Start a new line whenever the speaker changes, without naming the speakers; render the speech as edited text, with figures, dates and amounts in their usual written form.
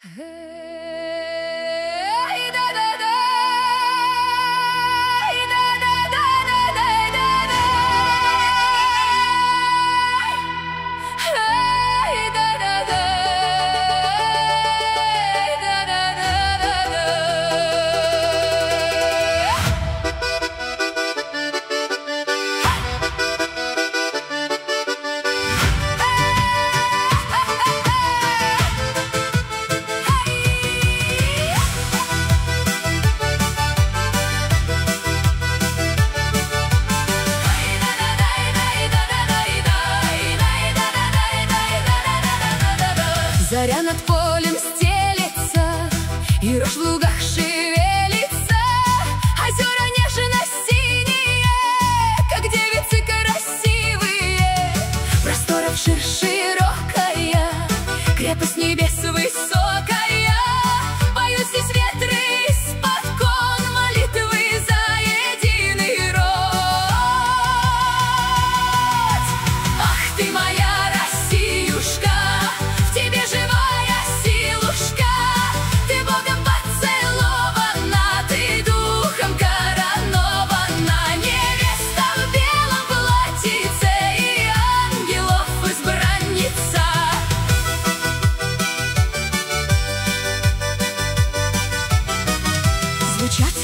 Заря над полем стелется, и рожь в лугах шевелится. Озера нежно-синие, как девицы красивые. Просторов ширь широкая, крепость небес высокая. Поют здесь ветры из-под кон молитвы за единый род. Ах ты моя Россиюшка, в тебе живая силушка. Ты Богом поцелована, ты духом коронована. Невеста в белом платьице и ангелов избранница. Звучат